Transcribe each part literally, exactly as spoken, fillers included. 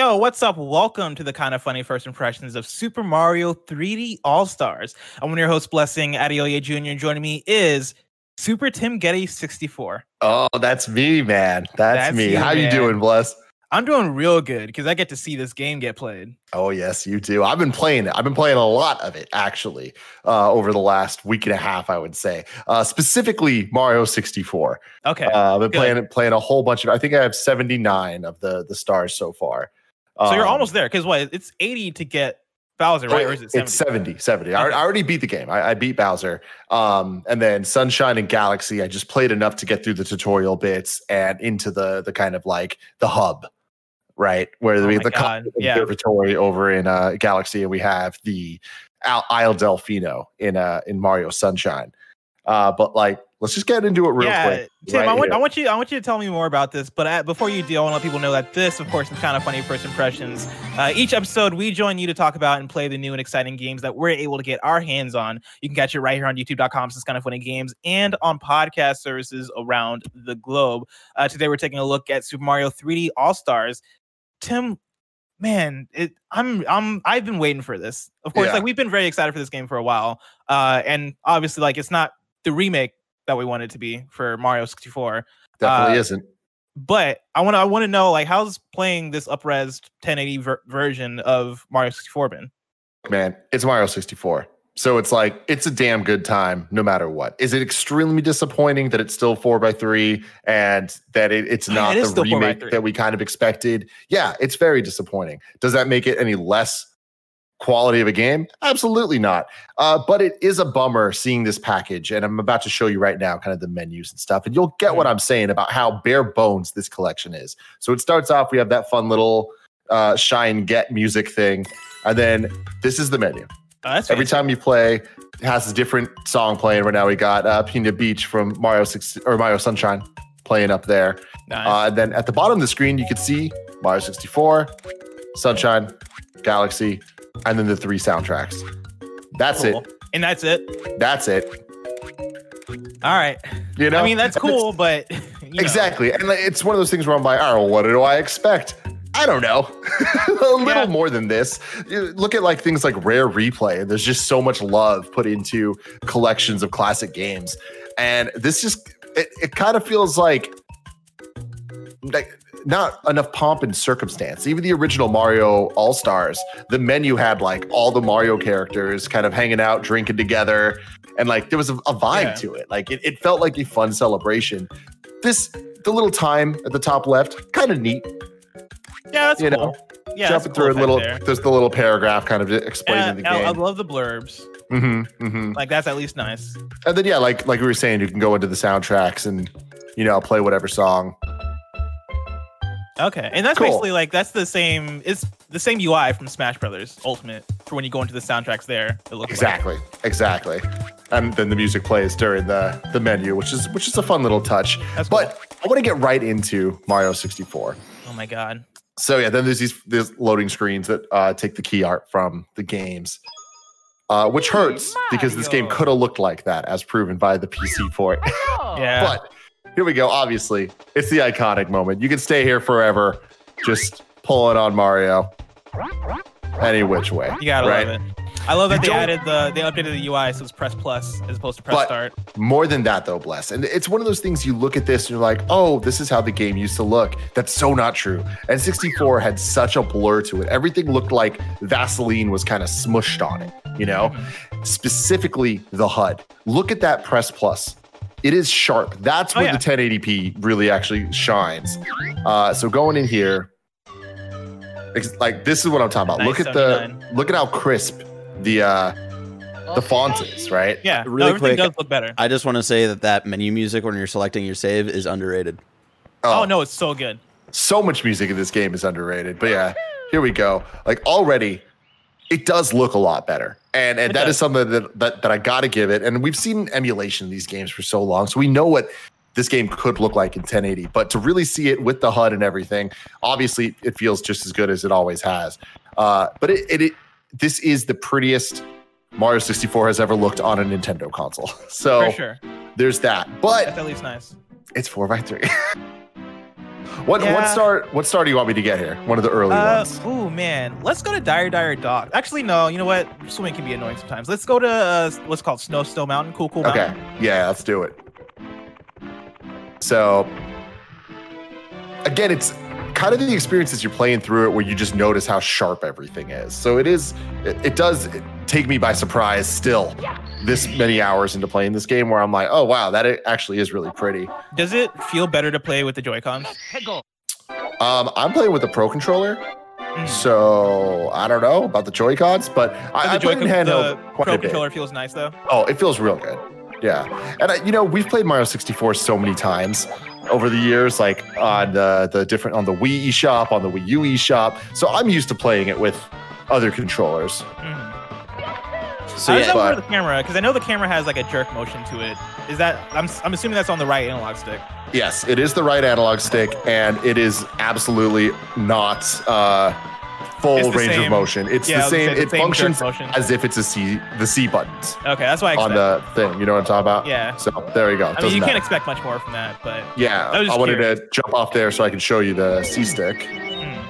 Yo, what's up? Welcome to the kind of funny first impressions of Super Mario three D All-Stars. I'm one of your hosts, Blessing Adeoye Junior And joining me is Super Tim Getty sixty-four. Oh, that's me, man. That's, that's me. You, How man. you doing, Bless? I'm doing real good because I get to see this game get played. Oh, yes, you do. I've been playing it. I've been playing a lot of it, actually, uh, over the last week and a half, I would say. Uh, specifically, Mario sixty-four. Okay. Uh, I've been good. playing playing a whole bunch of I think I have seventy-nine of the, the stars so far. So um, you're almost there because what? It's eighty to get Bowser, right? Or is it seventy? It's seventy. seventy. Okay. I, I already beat the game. I, I beat Bowser. Um, and then Sunshine and Galaxy, I just played enough to get through the tutorial bits and into the the kind of like the hub. Right, where oh we have the yeah. observatory over in uh, Galaxy, and we have the Isle Delfino in uh, in Mario Sunshine. Uh, but like, let's just get into it real yeah, quick. Tim, right I want here. I want you I want you to tell me more about this. But at, before you do, I want to let people know that this, of course, is Kind of Funny First Impressions. Uh, each episode, we join you to talk about and play the new and exciting games that we're able to get our hands on. You can catch it right here on YouTube dot com. It's Kind of Funny Games and on podcast services around the globe. Uh, today, we're taking a look at Super Mario three D All Stars. Tim, man, it, I'm I'm I've been waiting for this. Of course, yeah. like we've been very excited for this game for a while, uh, and obviously, like it's not the remake that we want it to be for Mario sixty-four. Definitely uh, isn't. But I want to I want to know like how's playing this up-res ten eighty ver- version of Mario sixty-four been? Man, it's Mario sixty-four. So it's like, it's a damn good time no matter what. Is it extremely disappointing that it's still four by three and that it, it's not it the remake that we kind of expected? Yeah, it's very disappointing. Does that make it any less quality of a game? Absolutely not. Uh, but it is a bummer seeing this package. And I'm about to show you right now kind of the menus and stuff. And you'll get what I'm saying about how bare bones this collection is. So it starts off, we have that fun little uh, shine get music thing. And then this is the menu. Oh, that's Every time you play, it has a different song playing. Right now, we got uh, Pina Beach from Mario six or Mario Sunshine playing up there. Nice. Uh, and then at the bottom of the screen, you can see Mario sixty-four, Sunshine, Galaxy, and then the three soundtracks. That's cool. it. And that's it. That's it. All right. You know, I mean, that's cool, but you know. Exactly. And it's one of those things where I'm like, all right, well, what do I expect? I don't know. a little yeah. more than this. You look at like things like Rare Replay. There's just so much love put into collections of classic games. And this just, it, it kind of feels like, like not enough pomp and circumstance. Even the original Mario All-Stars, the menu had like all the Mario characters kind of hanging out, drinking together. And like there was a, a vibe yeah. to it. Like it, it felt like a fun celebration. This, the little time at the top left, kind of neat. Yeah, that's you cool. know, yeah, jumping cool through a little, there. there's the little paragraph kind of explaining yeah, the game. I, I love the blurbs. Mm-hmm, mm-hmm. Like that's at least nice. And then yeah, like like we were saying, you can go into the soundtracks and you know play whatever song. Okay, and that's cool. basically like that's the same. It's the same U I from Smash Brothers Ultimate for when you go into the soundtracks. There, it looks exactly, like. exactly. And then the music plays during the the menu, which is which is a fun little touch. That's but cool. I want to get right into Mario sixty-four. Oh my god. So yeah, then there's these these loading screens that uh, take the key art from the games, uh, which hurts Mario. because this game could have looked like that, as proven by the P C port. Yeah. But here we go. Obviously, it's the iconic moment. You can stay here forever, just pulling on Mario, any which way. You gotta right? love it. I love that you they added the they updated the U I so it's press plus as opposed to press but start. More than that though, Bless. And it's one of those things you look at this and you're like, oh, this is how the game used to look. That's so not true. And sixty-four had such a blur to it. Everything looked like Vaseline was kind of smushed on it, you know? Mm-hmm. Specifically the H U D. Look at that press plus. It is sharp. That's where oh, yeah. the ten eighty p really actually shines. Uh, so going in here, like this is what I'm talking about. Nice, look at seventy-nine. the look at how crisp the uh the font is, right? Yeah, really no, everything quick, does look better. I just want to say that that menu music when you're selecting your save is underrated. Oh, oh no, it's so good. So much music in this game is underrated. But yeah, here we go. Like already, it does look a lot better. And and it that does. is something that, that that I gotta give it. And we've seen emulation of these games for so long. So we know what this game could look like in ten eighty. But to really see it with the H U D and everything, obviously it feels just as good as it always has. Uh, but it, it, it this is the prettiest Mario sixty-four has ever looked on a Nintendo console. So For sure. there's that. But that's at least nice. It's four by three. What Yeah. what star what star do you want me to get here? One of the early Uh, ones. oh man, let's go to Dire Dire Dock. Actually, no. You know what? Swimming can be annoying sometimes. Let's go to uh, what's called Snow Snow Mountain. Cool, cool. Okay. Mountain. Yeah, let's do it. So again, it's kind of the experience as you're playing through it where you just notice how sharp everything is. So it is it, it does take me by surprise still this many hours into playing this game where I'm like, oh wow, that it actually is really pretty. Does it feel better to play with the Joy-Cons? Um, I'm playing with a Pro controller, Mm. so I don't know about the Joy-Cons, but I, I the played in Joy-Con- handheld the quite Pro a bit. controller feels nice though. Oh, it feels real good. Yeah. And, I, you know, we've played Mario sixty-four so many times over the years, like on the, the different, on the Wii eShop, on the Wii U eShop. So I'm used to playing it with other controllers. Mm. So How does yeah, that work but- with the camera? Because I know the camera has like a jerk motion to it. Is that I'm I'm assuming that's on the right analog stick. Yes, it is the right analog stick, and it is absolutely not uh, full It's the range same- of motion. It's yeah, I the was gonna same. say the It same jerk functions motion. as if it's a C, the C buttons Okay, that's why I on expect. the thing. You know what I'm talking about? Yeah. So there you go. It I mean, doesn't you can't matter. expect much more from that, but Yeah, I was I, just wanted curious. to jump off there so I can show you the C stick. mm.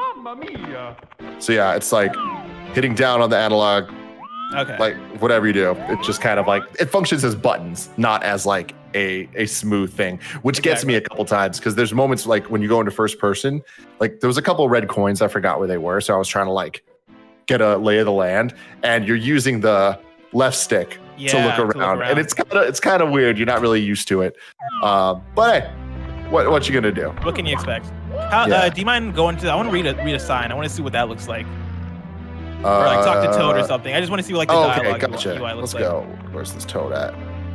So yeah, it's like hitting down on the analog, okay. like whatever you do. It just kind of like it functions as buttons, not as like a a smooth thing, which gets Exactly. me a couple times because there's moments like when you go into first person, like there was a couple red coins, I forgot where they were, so I was trying to like get a lay of the land, and you're using the left stick yeah, to look around, and it's kind of it's kind of weird. You're not really used to it, um, but hey, what what you gonna do? what can you expect? How Yeah. uh, do you mind going to? I want to read a read a sign. I want to see what that looks like, Uh, or like talk to Toad or something. I just want to see what like the Oh, okay, dialogue gotcha. U I looks Let's like. go. Where's this Toad at?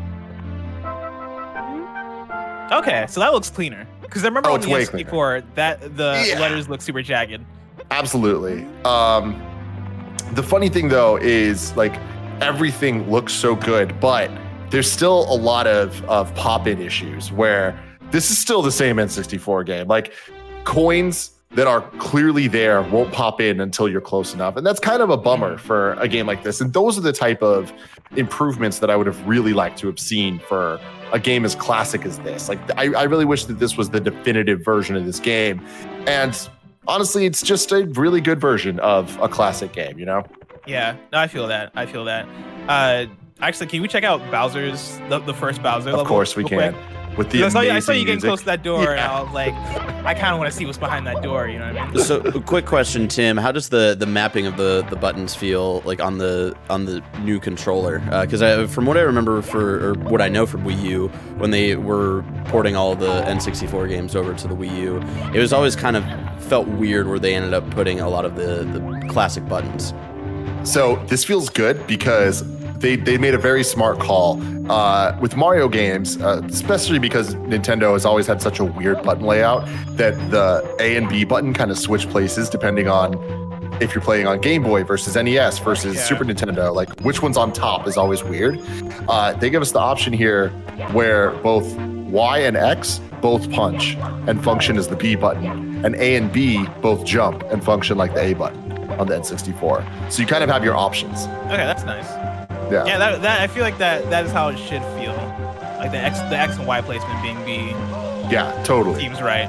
Okay, so that looks cleaner. Because I remember Oh, on it's the way N sixty-four that the Yeah. letters look super jagged. Absolutely. Um, the funny thing though is like everything looks so good, but there's still a lot of of pop-in issues where this is still the same N sixty-four game. Like coins that are clearly there won't pop in until you're close enough, and that's kind of a bummer for a game like this. And those are the type of improvements that I would have really liked to have seen for a game as classic as this. Like I, I really wish that this was the definitive version of this game, and honestly, it's just a really good version of a classic game, you know? Yeah, no, I feel that. I feel that. Uh, actually, can we check out Bowser's the, the first Bowser level? Of course we real quick? can. With the I saw, you, I saw amazing you getting music. close to that door, and Yeah. I was like, I kind of want to see what's behind that door. You know what I mean? So, a quick question, Tim. How does the, the mapping of the, the buttons feel like on the on the new controller? Because I, from what I remember for or what I know from Wii U, when they were porting all the N sixty-four games over to the Wii U, it was always kind of felt weird where they ended up putting a lot of the, the classic buttons. So this feels good because they, they made a very smart call uh, with Mario games, uh, especially because Nintendo has always had such a weird button layout that the A and B button kind of switch places depending on if you're playing on Game Boy versus N E S versus Yeah. Super Nintendo. Like which one's on top is always weird. Uh, they give us the option here where both Y and X both punch and function as the B button, and A and B both jump and function like the A button on the N sixty-four. So you kind of have your options. Okay, that's nice. Yeah. Yeah, that, that I feel like that that is how it should feel. Like the X the X and Y placement being B Yeah, totally. seems right.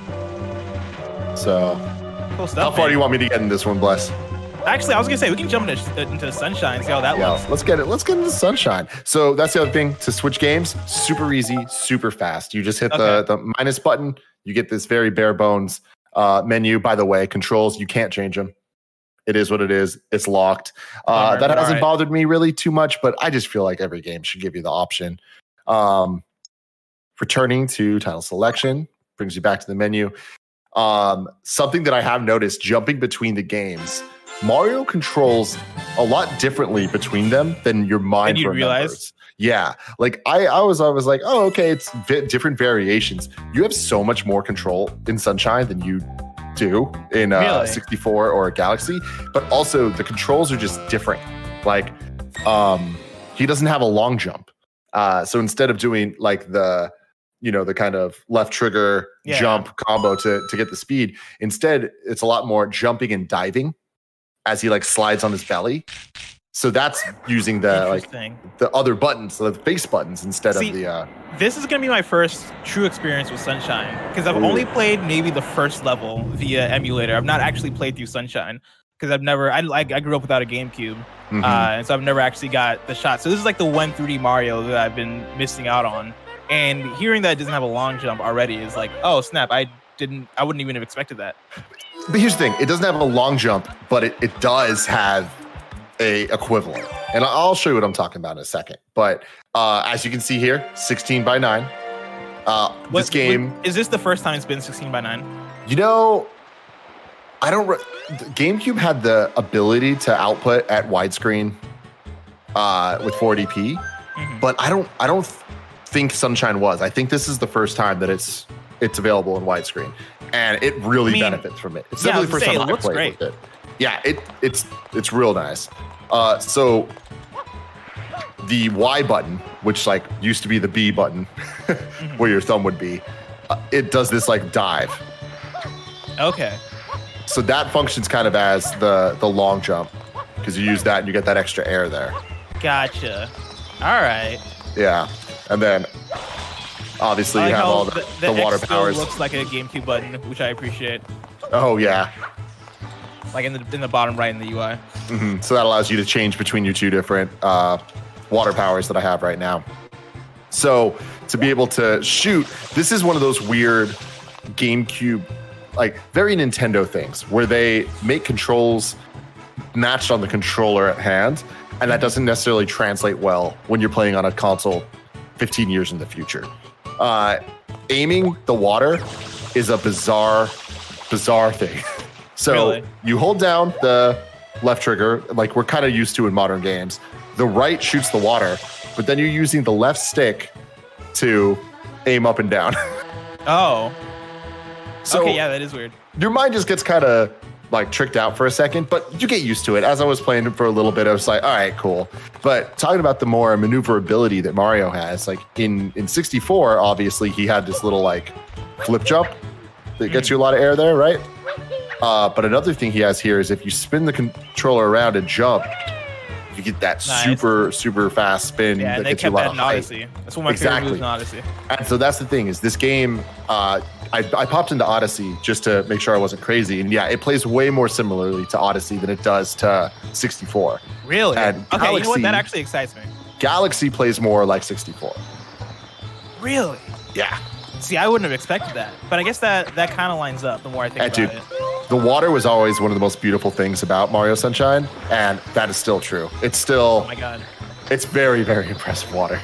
So, Cool stuff. how far man. do you want me to get in this one, Bless? Actually, I was gonna say we can jump into, into the sunshine, see how that Yeah, looks. let's get it. Let's get into Sunshine. So that's the other thing to switch games. Super easy, super fast. You just hit the Okay. the minus button. You get this very bare bones uh, menu. By the way, controls you can't change them. It is what it is. It's locked. Uh, Bummer, that but hasn't alright. bothered me really too much, but I just feel like every game should give you the option. Um, returning to title selection brings you back to the menu. Um, something that I have noticed jumping between the games, Mario controls a lot differently between them than your mind you'd remembers. realize? Yeah, like I, I was, I was like, oh, okay, it's vi- different variations. You have so much more control in Sunshine than you do in uh, Really? sixty-four or Galaxy, but also the controls are just different. Like, um, he doesn't have a long jump, uh, so instead of doing like the, you know, the kind of left trigger Yeah. jump combo to to get the speed, instead it's a lot more jumping and diving as he like slides on his belly. So that's using the like Interesting. the other buttons, so the face buttons instead See, of the. Uh, This is gonna be my first true experience with Sunshine because I've Ooh. only played maybe the first level via emulator. I've not actually played through Sunshine because I've never. I like I grew up without a GameCube, mhm. uh, and so I've never actually got the shot. So this is like the one three D Mario that I've been missing out on. And hearing that it doesn't have a long jump already is like, oh snap! I didn't. I wouldn't even have expected that. But here's the thing: it doesn't have a long jump, but it, it does have a equivalent, and I'll show you what I'm talking about in a second. But uh, as you can see here, sixteen by nine. Uh, What- this game, what- is this the first time it's been sixteen by nine? you know, I don't. Re- the GameCube had the ability to output at widescreen uh, with four eighty p, Mhm. but I don't. I don't th- think Sunshine was. I think this is the first time that it's it's available in widescreen, and it really I mean, benefits from it. It's yeah, I definitely the was first gonna say, time it I looks played great. with it. Yeah, it it's it's real nice. Uh, so the Y button, which like used to be the B button, where your thumb would be, uh, it does this like dive. Okay. So that functions kind of as the the long jump because you use that and you get that extra air there. Gotcha. All right. Yeah, and then obviously I you like have how all the, the, water X still powers. looks like a GameCube button, which I appreciate. Oh yeah. Like in the in the bottom right in the U I. hmm So that allows you to change between your two different uh, water powers that I have right now. So to be able to shoot, this is one of those weird GameCube, like very Nintendo things where they make controls matched on the controller at hand, and that doesn't necessarily translate well when you're playing on a console fifteen years in the future. Uh, aiming the water is a bizarre, bizarre thing. So Really? you hold down the left trigger, like we're kind of used to in modern games. The right shoots the water, but then you're using the left stick to aim up and down. Oh. So Okay, yeah, that is weird. your mind just gets kind of like tricked out for a second, but you get used to it. As I was playing it for a little bit, I was like, all right, cool. But talking about the more maneuverability that Mario has, like in, in sixty-four, obviously he had this little like flip jump that gets you a lot of air there, right? Uh, but another thing he has here is if you spin the controller around and jump, you get that Nice. super, super fast spin Yeah, that and they gets you a kept lot that of in height. Odyssey. That's one of my Exactly. favorite moves in Odyssey. And so that's the thing is this game, uh, I, I popped into Odyssey just to make sure I wasn't crazy. And yeah, it plays way more similarly to Odyssey than it does to sixty-four. Really? And Okay, you know what? Galaxy- That actually excites me. Galaxy plays more like sixty-four. Really? Yeah. See, I wouldn't have expected that. But I guess that that kind of lines up the more I think Yeah, about dude. it. The water was always one of the most beautiful things about Mario Sunshine, and that is still true. It's still, Oh my god. it's very, very impressive water.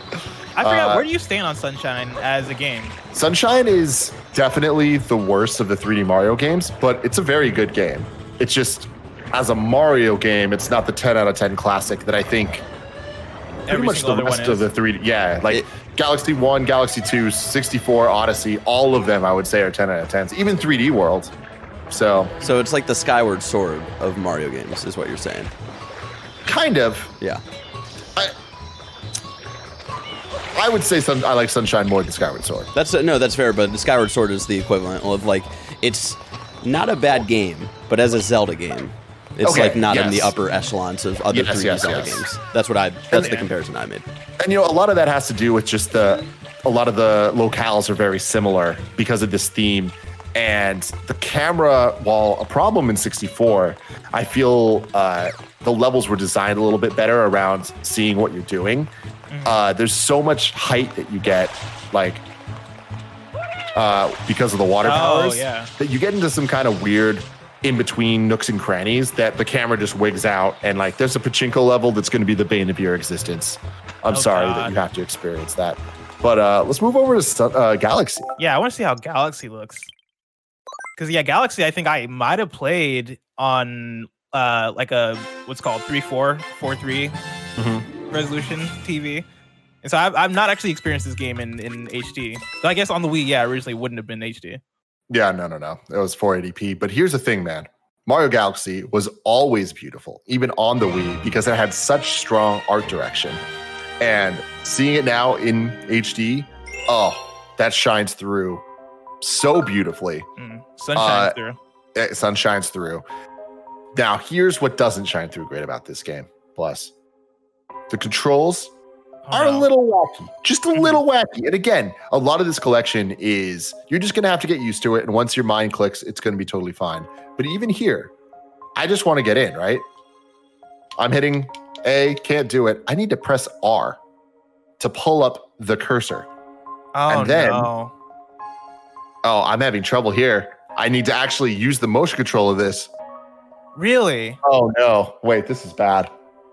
I forgot, Uh, where do you stand on Sunshine as a game? Sunshine is definitely the worst of the three D Mario games, but it's a very good game. It's just, as a Mario game, it's not the ten out of ten classic that I think pretty Every much the single other rest one of is. the three D. Yeah, like It- Galaxy one, Galaxy two, sixty-four, Odyssey, all of them I would say are ten out of tens, even three D World. So, So it's like the Skyward Sword of Mario games, is what you're saying. kind of. Yeah. I, I would say sun, I like Sunshine more than Skyward Sword. That's no, that's fair. But the Skyward Sword is the equivalent of like it's not a bad game, but as a Zelda game, it's Okay, like not in yes. the upper echelons of other Yes, three D yes, Zelda yes. games. That's what I. That's And- the comparison I made. And you know, a lot of that has to do with just the a lot of the locales are very similar because of this theme. And the camera, while a problem in sixty-four, I feel uh, the levels were designed a little bit better around seeing what you're doing. Uh, there's so much height that you get, like uh, because of the water Oh, powers, yeah. that you get into some kind of weird in between nooks and crannies that the camera just wigs out, and like there's a pachinko level that's going to be the bane of your existence. I'm Oh, sorry God. that you have to experience that. But uh, let's move over to Sun- uh, Galaxy. Yeah, I want to see how Galaxy looks. Because yeah, Galaxy, I think I might have played on uh like a what's called three four four three Mhm. resolution T V. And so I've, I've not actually experienced this game in, in H D. So I guess on the Wii, yeah, originally wouldn't have been H D. Yeah, no, no, no. It was four eighty p. But here's the thing, man. Mario Galaxy was always beautiful, even on the Wii, because it had such strong art direction. And seeing it now in H D, oh, that shines through so beautifully. Mm. Sun shines Uh, through. Eh, sun shines through. Now, here's what doesn't shine through great about this game. bless. The controls Oh, are no. a little wacky, just a little wacky. And again, a lot of this collection is you're just gonna have to get used to it. And once your mind clicks, it's gonna be totally fine. But even here, I just want to get in, right? I'm hitting A, can't do it. I need to press R to pull up the cursor. Oh and then- no. Oh, I'm having trouble here. I need to actually use the motion control of this. Really? Oh no. Wait, this is bad.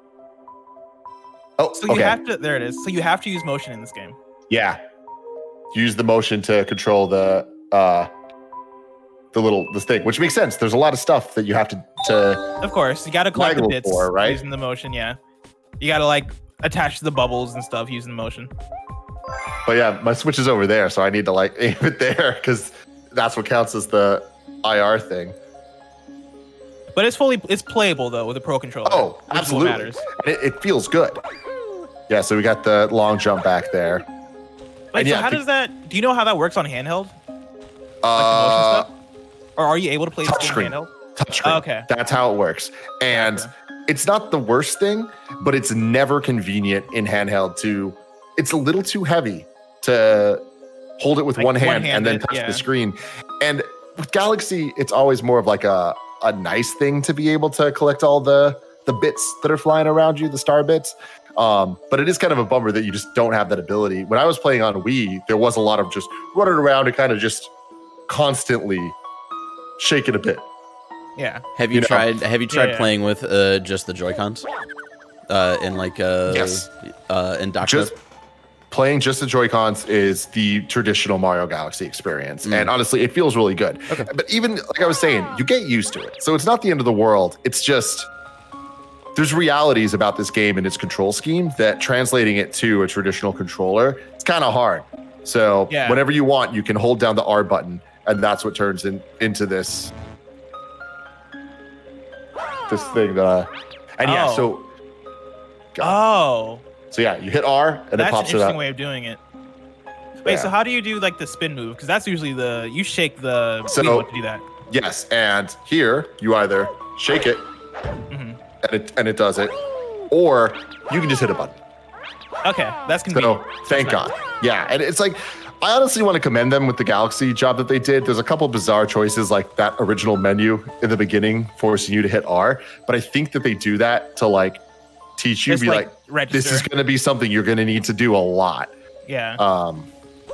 Oh, So you okay. have to. There it is. So you have to use motion in this game. Yeah. Use the motion to control the uh the little the stick, which makes sense. There's a lot of stuff that you have to to Of course, you got to collect the Waggle bits for, right? using the motion. Yeah, you got to like attach the bubbles and stuff using the motion. but yeah, my switch is over there, so I need to like aim it there because that's what counts as the I R thing. But it's fully it's playable though with a pro controller. Oh, which is what absolutely. matters. And it, it feels good. Yeah, so we got the long jump back there. Wait, And so yeah, how the- does that? Do you know how that works on handheld? Like the motion Uh, stuff? Or are you able to play this game touchscreen. handheld? touchscreen. Okay. That's how it works. And Gotcha. it's not the worst thing, but it's never convenient in handheld to it's a little too heavy to hold it with Like one hand and then one-handed, touch yeah. the screen. And with Galaxy, it's always more of like a, a nice thing to be able to collect all the the bits that are flying around you, the star bits. Um, but it is kind of a bummer that you just don't have that ability. When I was playing on Wii, there was a lot of just running around and kind of just constantly shaking a bit. Yeah. Have you, You know. tried? Have you tried Yeah. playing with uh, just the Joy Cons? Uh, in like uh, Yes. uh, in dock Just mode? playing just the Joy-Cons is the traditional Mario Galaxy experience. Mm. And honestly, it feels really good. Okay. But even like I was saying, you get used to it. So it's not the end of the world. It's just there's realities about this game and its control scheme that translating it to a traditional controller, it's kind of hard. So Yeah. whenever you want, you can hold down the R button, and that's what turns in, into this this thing that uh, and yeah, Oh. so Oh, so yeah, you hit R and it that's an pops it interesting up. way of doing it. Wait, Yeah. so how do you do like the spin move? Because that's usually the you shake the So- wheel to do that. Yes, and here you either shake it hmm and it and it does it, or you can just hit a button. Okay, that's convenient. So thank That's God. Yeah, and it's like I honestly want to commend them with the Galaxy job that they did. There's a couple bizarre choices like that original menu in the beginning forcing you to hit R, but I think that they do that to like teach you, Just be like, like, register. this is going to be something you're going to need to do a lot. yeah, Um,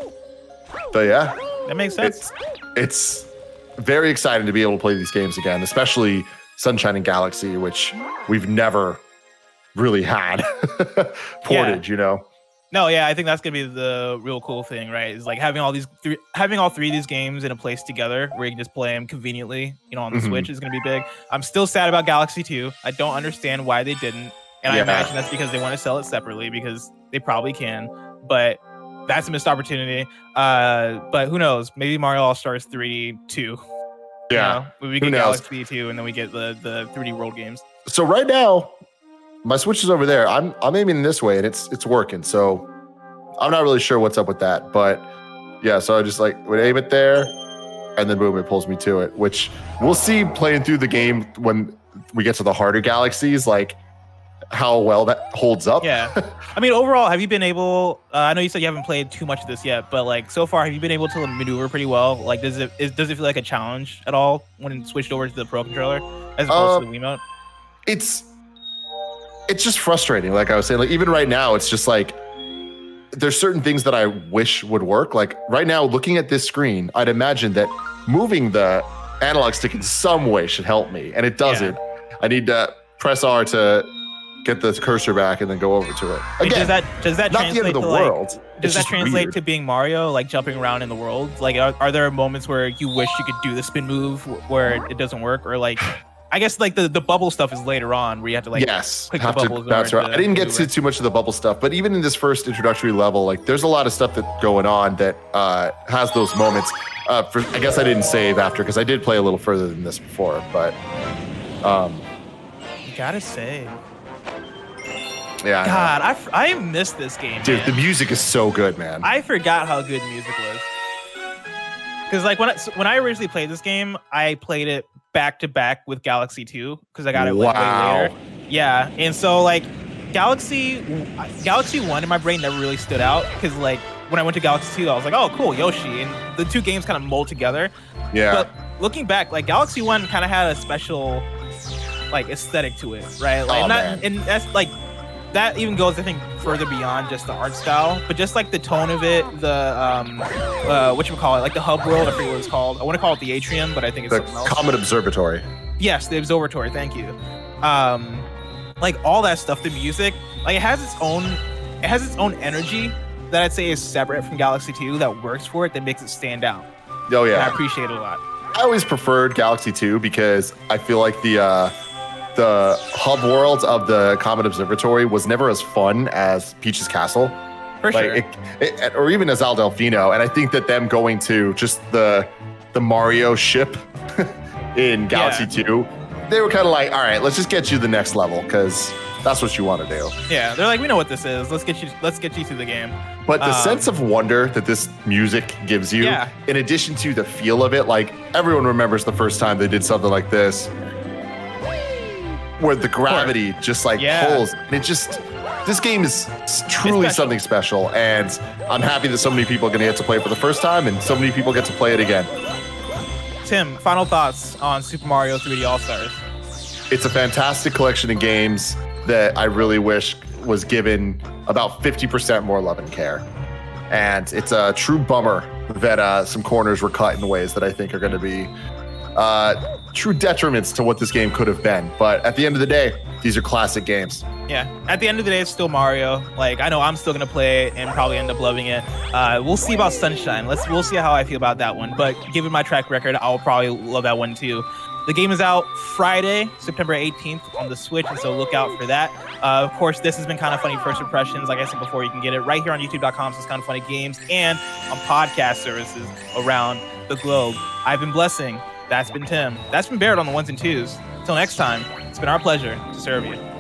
but yeah, that makes sense. it's it's very exciting to be able to play these games again, especially Sunshine and Galaxy, which we've never really had ported, you know. No, yeah, I think that's gonna be the real cool thing, right? Is like having all these three, having all three of these games in a place together where you can just play them conveniently, you know, on the Mhm. Switch is gonna be big. I'm still sad about Galaxy two. I don't understand why they didn't, and I Yeah. imagine that's because they want to sell it separately because they probably can. But that's a missed opportunity. Uh, but who knows? Maybe Mario All Stars three two. Yeah. You know? we Who get knows? Galaxy two, and then we get the the three D World games. So right now, my Switch is over there. I'm I'm aiming this way and it's it's working. So I'm not really sure what's up with that, but yeah. So I just like would aim it there, and then boom, it pulls me to it. Which we'll see playing through the game when we get to the harder galaxies, like how well that holds up. Yeah. I mean, overall, have you been able? Uh, I know you said you haven't played too much of this yet, but like so far, have you been able to maneuver pretty well? Like, does it is, does it feel like a challenge at all when it switched over to the Pro controller as opposed Um, to the Wiimote? it's it's just frustrating. Like I was saying, like even right now, it's just like there's certain things that I wish would work. Like right now, looking at this screen, I'd imagine that moving the analog stick in some way should help me, and it doesn't. I need to press R to get the cursor back and then go over to it. Wait, Again, does that does that not the end translate of the to like? world. Does It's that just translate weird. to being Mario, like jumping around in the world? Like, are, are there moments where you wish you could do the spin move where it doesn't work, or like, I guess like the, the bubble stuff is later on where you have to like yes, click the have to bubbles bounce over around. to I didn't get maneuver. to too much of the bubble stuff, but even in this first introductory level, like there's a lot of stuff that going on that uh, has those moments. Uh, for, I guess I didn't save after because I did play a little further than this before, but um, You gotta say, yeah, I know. God, I, f- I missed this game, dude, man. the music is so good, man. I forgot how good music was. Because like when I, when I originally played this game, I played it back to back with Galaxy two because I got it like, way Wow. later. Yeah, and so like Galaxy Galaxy One in my brain never really stood out because like when I went to Galaxy Two, I was like, oh cool, Yoshi, and the two games kind of mold together. Yeah. But looking back, like Galaxy One kind of had a special like aesthetic to it, right? Like Oh, not, man. and that's like that even goes, I think, further beyond just the art style, but just like the tone of it, the um, uh, what you call it, like the hub world. I forget what it's called. I want to call it the atrium, but I think it's The something else. Comet Observatory. Yes, the observatory. Thank you. Um, like all that stuff, the music, like it has its own, it has its own energy that I'd say is separate from Galaxy Two that works for it, that makes it stand out. Oh And I yeah. appreciate it a lot. I always preferred Galaxy Two because I feel like the uh, the hub world of the Comet Observatory was never as fun as Peach's Castle. For Like sure. it, it, or even as Al Delfino. And I think that them going to just the the Mario ship in Galaxy Two, they were kind of like, all right, let's just get you the next level because that's what you want to do. Yeah, they're like, we know what this is. Let's get you. Let's get you through the game. But the Um, sense of wonder that this music gives you, Yeah. in addition to the feel of it, like everyone remembers the first time they did something like this, where the gravity just like Yeah. pulls. And it just, this game is s- truly special. something special. And I'm happy that so many people are going to get to play it for the first time and so many people get to play it again. Tim, final thoughts on Super Mario three D All Stars? It's a fantastic collection of games that I really wish was given about fifty percent more love and care. And it's a true bummer that uh, some corners were cut in ways that I think are going to be uh, true detriments to what this game could have been. But at the end of the day, these are classic games. Yeah, at the end of the day, it's still Mario. Like, I know I'm still gonna play it and probably end up loving it. Uh, we'll see about Sunshine. Let's we'll see how I feel about that one. But given my track record, I'll probably love that one too. The game is out Friday, September eighteenth on the Switch, and so look out for that. Uh, of course, this has been Kind of Funny First Impressions. Like I said before, you can get it right here on youtube dot com slash Kind of Funny Games and on podcast services around the globe. I've been Blessing. That's been Tim. That's been Barrett on the ones and twos. Until next time, it's been our pleasure to serve you.